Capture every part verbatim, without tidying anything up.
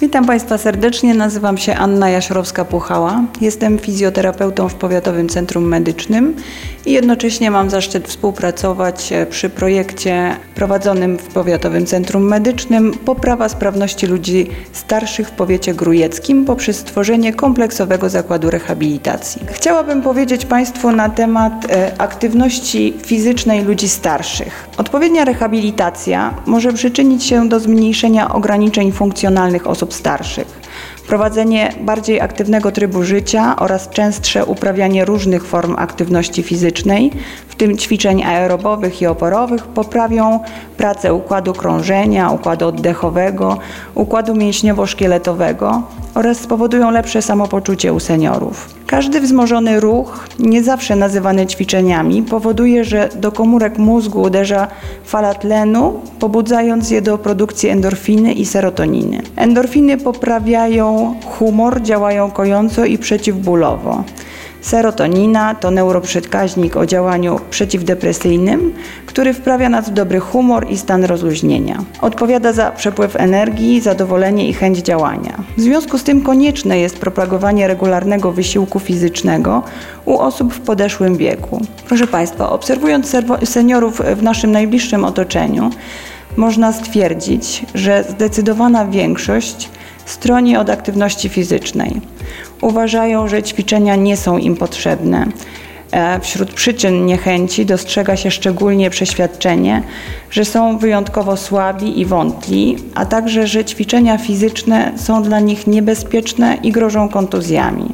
Witam Państwa serdecznie, nazywam się Anna Jasiorowska-Puchała. Jestem fizjoterapeutą w Powiatowym Centrum Medycznym i jednocześnie mam zaszczyt współpracować przy projekcie prowadzonym w Powiatowym Centrum Medycznym Poprawa sprawności ludzi starszych w powiecie grójeckim poprzez stworzenie kompleksowego zakładu rehabilitacji. Chciałabym powiedzieć Państwu na temat aktywności fizycznej ludzi starszych. Odpowiednia rehabilitacja może przyczynić się do zmniejszenia ograniczeń funkcjonalnych osób starszych. Prowadzenie bardziej aktywnego trybu życia oraz częstsze uprawianie różnych form aktywności fizycznej, w tym ćwiczeń aerobowych i oporowych, poprawią pracę układu krążenia, układu oddechowego, układu mięśniowo-szkieletowego oraz spowodują lepsze samopoczucie u seniorów. Każdy wzmożony ruch, nie zawsze nazywany ćwiczeniami, powoduje, że do komórek mózgu uderza fala tlenu, pobudzając je do produkcji endorfiny i serotoniny. Endorfiny poprawiają humor, działają kojąco i przeciwbólowo. Serotonina to neuroprzekaźnik o działaniu przeciwdepresyjnym, który wprawia nas w dobry humor i stan rozluźnienia. Odpowiada za przepływ energii, zadowolenie i chęć działania. W związku z tym konieczne jest propagowanie regularnego wysiłku fizycznego u osób w podeszłym wieku. Proszę Państwa, obserwując seniorów w naszym najbliższym otoczeniu, można stwierdzić, że zdecydowana większość stroni od aktywności fizycznej. Uważają, że ćwiczenia nie są im potrzebne. Wśród przyczyn niechęci dostrzega się szczególnie przeświadczenie, że są wyjątkowo słabi i wątli, a także, że ćwiczenia fizyczne są dla nich niebezpieczne i grożą kontuzjami.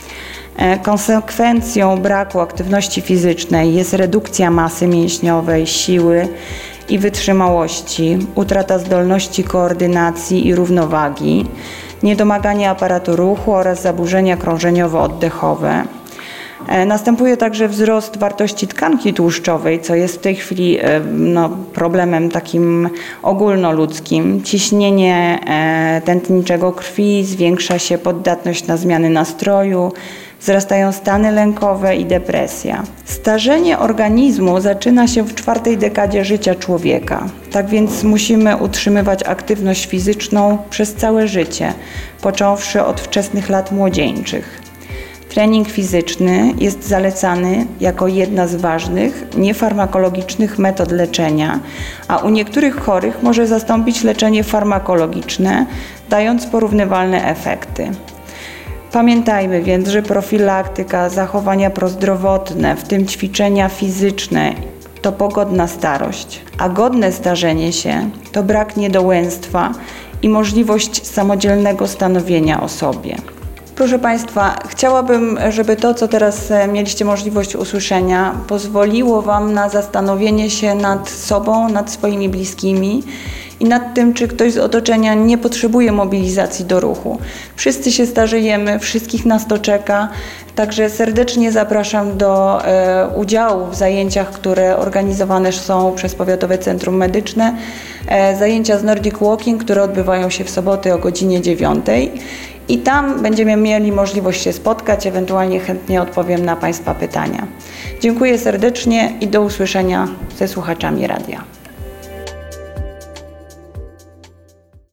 Konsekwencją braku aktywności fizycznej jest redukcja masy mięśniowej, siły i wytrzymałości, utrata zdolności koordynacji i równowagi, niedomaganie aparatu ruchu oraz zaburzenia krążeniowo-oddechowe. Następuje także wzrost wartości tkanki tłuszczowej, co jest w tej chwili no, problemem takim ogólnoludzkim. Ciśnienie tętniczego krwi, zwiększa się poddatność na zmiany nastroju, wzrastają stany lękowe i depresja. Starzenie organizmu zaczyna się w czwartej dekadzie życia człowieka. Tak więc musimy utrzymywać aktywność fizyczną przez całe życie, począwszy od wczesnych lat młodzieńczych. Trening fizyczny jest zalecany jako jedna z ważnych, niefarmakologicznych metod leczenia, a u niektórych chorych może zastąpić leczenie farmakologiczne, dając porównywalne efekty. Pamiętajmy więc, że profilaktyka, zachowania prozdrowotne, w tym ćwiczenia fizyczne, to pogodna starość, a godne starzenie się to brak niedołęstwa i możliwość samodzielnego stanowienia o sobie. Proszę Państwa, chciałabym, żeby to, co teraz mieliście możliwość usłyszenia, pozwoliło Wam na zastanowienie się nad sobą, nad swoimi bliskimi i nad tym, czy ktoś z otoczenia nie potrzebuje mobilizacji do ruchu. Wszyscy się starzejemy, wszystkich nas to czeka, także serdecznie zapraszam do e, udziału w zajęciach, które organizowane są przez Powiatowe Centrum Medyczne. E, zajęcia z Nordic Walking, które odbywają się w soboty o godzinie dziewiątej. I tam będziemy mieli możliwość się spotkać, ewentualnie chętnie odpowiem na Państwa pytania. Dziękuję serdecznie i do usłyszenia ze słuchaczami radia.